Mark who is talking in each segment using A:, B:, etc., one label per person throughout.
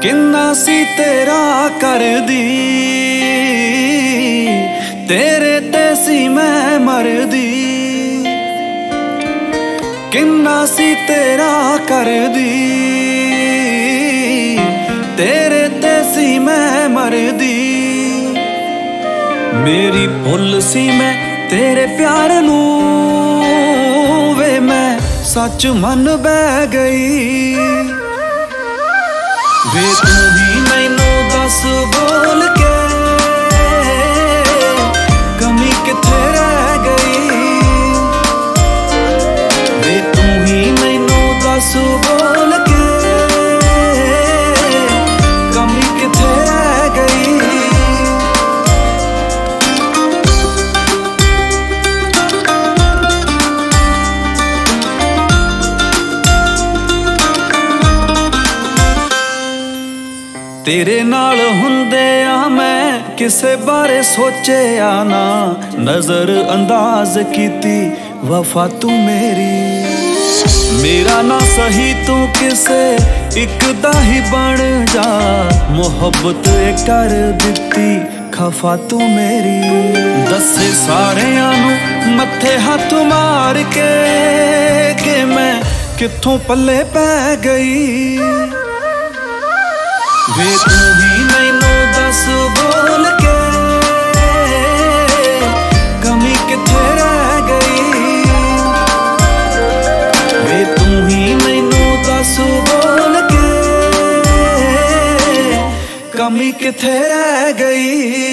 A: किन्ना सी तेरा करदी, तेरे ते सी मैं मरदी। किन्ना सी तेरा करदी, तेरे ते सी मैं मरदी। मेरी भुल सी मैं तेरे प्यार नू, वे मैं सच मन बह गई। वे तू ही मैनू दस बोल के, कमी किथे रह गई। वे तू ही मैनू दस बोल के, कमी किथे रह गई। तेरे नाल हुंदिया मैं किसे बारे सोचिया ना, नजर अंदाज कीती वफा तू मेरी। मेरा ना सही तू किसे इक दा ही बन जा, मुहब्बत कर दिती खफा तू मेरी। दसे सारियां नू मत्थे हाथ मार के मैं कित्थों पल्ले पै गई। वे तू ही मैनू दस बोल के, कमी किथे रह गई। वे तू ही मैनू दस बोल के, कमी किथे रह गई।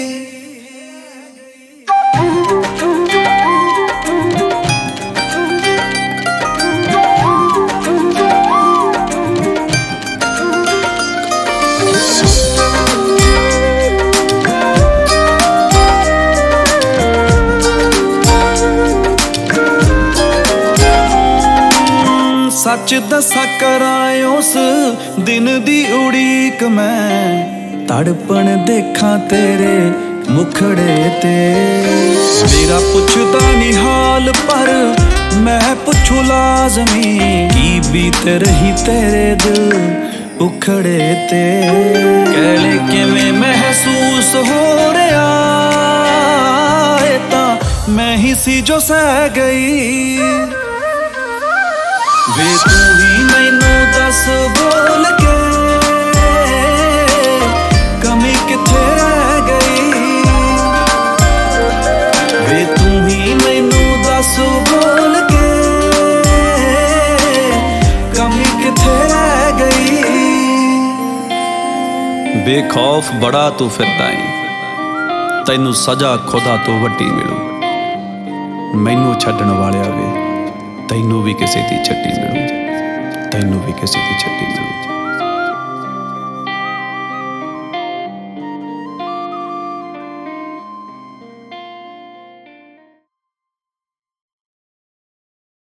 A: सच दसा करां उस दिन दी उड़ीक मैं, तड़पण देखा तेरे मुखड़े ते। मेरा पुछदा नी हाल पर मैं पुछू लाजमी, की बीत रही तेरे दिल उखड़े ते। कहले किवें महसूस हो रहा है, तां मैं ही सी जो सह गई। वे तू ही मैनू दस बोल के, कमी किथे रह गई। वे तू ही मैनू दस बोल के, कमी किथे रह गई। बेखौफ बड़ा तू फिरदा है, तैनू सजा खुदा तो वड्डी मिलू। मैनू छड्डण वालिया वे, तैनू भी किसी दी छड्डी मिलू, तैनू भी किसी दी छड्डी मिलू।